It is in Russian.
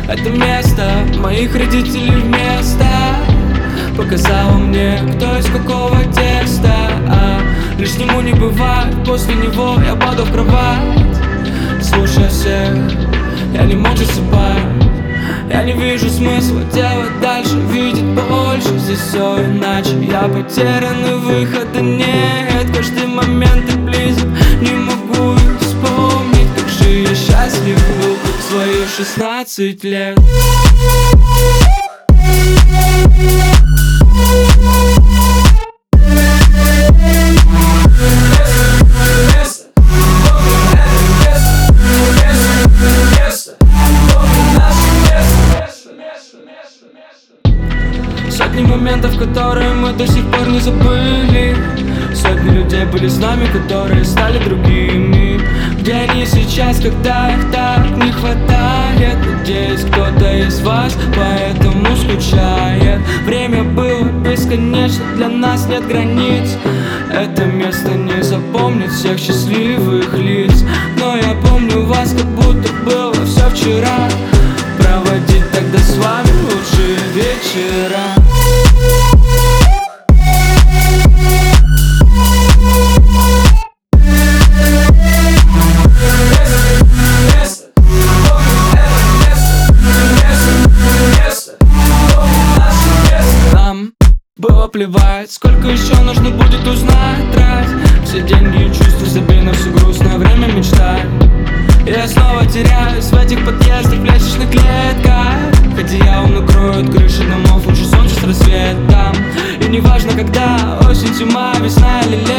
Это место моих родителей вместо показало мне, кто из какого теста. Лишнему не бывает, после него я падал в кровать. Слушая всех, я не мог засыпать. Я не вижу смысла делать дальше, видеть больше. Здесь все иначе, я потерян и выхода нет. Каждый момент и близок, не могу вспомнить, как же я счастлив был в свои 16 лет. Сотни моментов, которые мы до сих пор не забыли. Сотни людей были с нами, которые стали другими. Где они сейчас, когда их так не хватает? Надеюсь, кто-то из вас поэтому скучает. Время было бесконечно, для нас нет границ. Это место не запомнит всех счастливых лиц. Но я помню вас, как будто было все вчера. Проводить тогда с вами лучшие вечера. Было плевать, сколько еще нужно будет узнать, трать все деньги и чувства, забей на все грустное время мечтать. Я снова теряюсь в этих подъездах, в лестничных клетках. Одеяло накроют крыши домов, лучше солнце с рассветом. И неважно когда, осень, зима, весна или